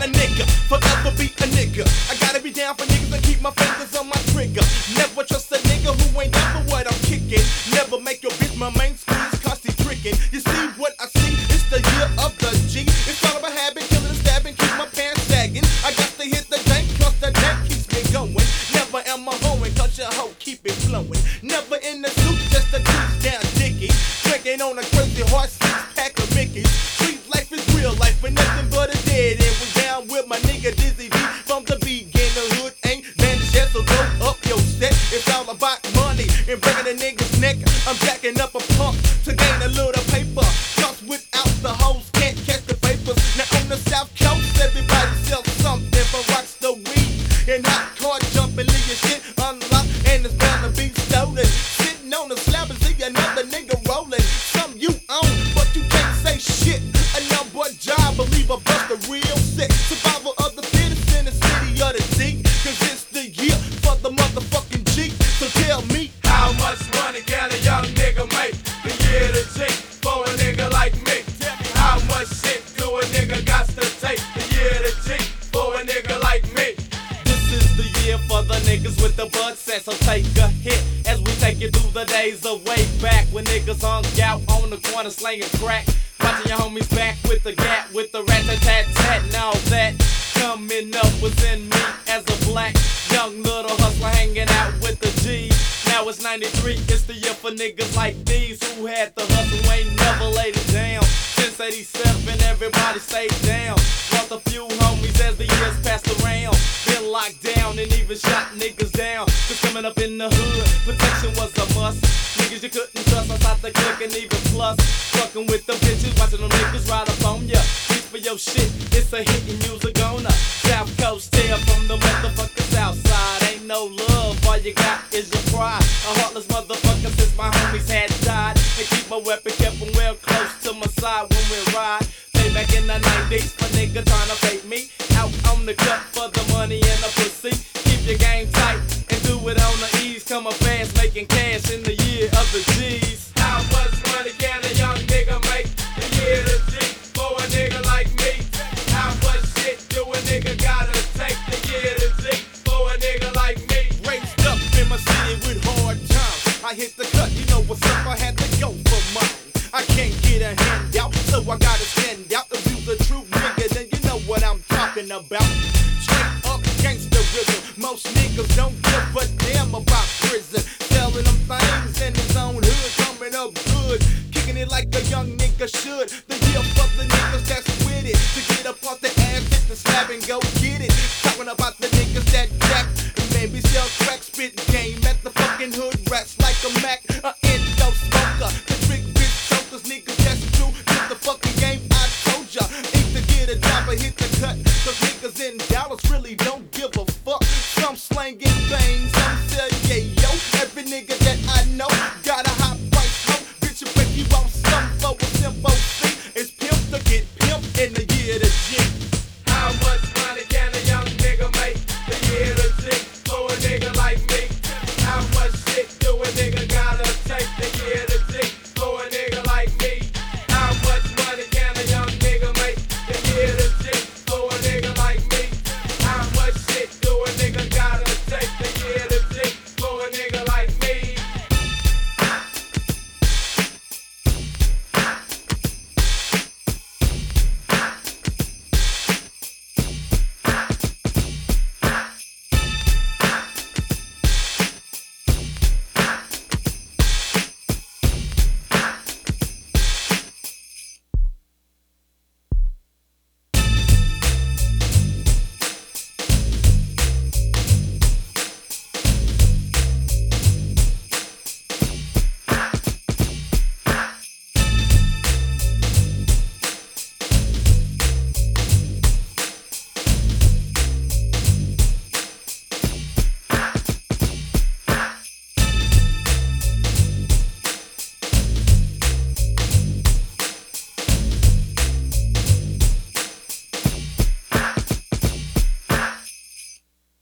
nigga, forever be a nigga. I gotta be down for niggas and keep my fingers on my trigger. Never trust a nigga who ain't down for what I'm kicking. Never make your bitch my main squeeze, cause he tricking. You see what I see? It's the year of the G. It's all about habit, killing and stabbing, keep my pants sagging. I got to hit the dank, cause the dank keeps me going. Never am I hoeing, cause your hoe keep it flowing. Never in the suit, just a juice down dicky. Drinking on a crazy horse, 6-pack of Mickey's. Street life is real life, but nothing but a dead end. Was down with my nigga Dizzy V from the beginning. The hood ain't vanished yet, so go up your set. It's all about money and breaking a nigga's neck. I'm jacking up a pump to gain a little paper. Cause without the hoes, can't catch the papers. Now on the South Coast, everybody sells something from rocks to weed. And hot car jumping, leave your shit unlocked, and it's bound to be stolen. Sitting on the slab and see another nigga rolling. Some you own, but you can't say shit. A number job, believe a bust the real sick. Survival of the fittest in the city of the D. Cause it's the year for the motherfucking G. So tell me, how much money can a young nigga make? The year to G for a nigga like me. How much shit do a nigga got to take? The year to G for a nigga like me. this is the year for the niggas with the bud set. So take a hit as we take you through the days of way back when niggas hung out on the corner slinging crack. Watching your homies back with the gap, with the rat-tat-tat-tat and all that. Coming up was in me as a black young little hustler hanging out with the G's. Now it's 93, it's the year for niggas like these who had the hustle, ain't never laid it down. Since 87, everybody stayed down. Lost a few homies as the years passed around. Been locked down and even shot niggas down. Cause coming up in the hood, protection was a must. Niggas you couldn't trust outside the clique and even plus. Fucking with the bitches, watching them niggas ride up on ya. Reach for your shit, it's a hit and you's a goner. South Coast tale from the motherfucking South Side. Ain't no love, all you got is your pride. A heartless motherfucker since my homies had died. And keep my weapon, kept them well close to my side when we ride. Play back in the 90s, for nigga tryna fake me. Out on the cut for the money and the pussy. Keep your game tight and do it on the ease. Coming fast, making cash in the year of the G's. How much money can a young nigga make? The year to G for a nigga like me. How much shit do a nigga gotta take? The year to G for a nigga like me. Raised up in my city with hard times. I hit the cut, you know what's up, I had to go for mine. I can't get a handout, so I gotta stand out. If you's a true nigga, then you know what I'm talking about. Straight up gangsterism. Most niggas don't give a damn about prison. Selling them things in his own hood, coming up good. Kicking it like a young nigga should. The year for the niggas that's with it. To get up off the ass, hit the slab and go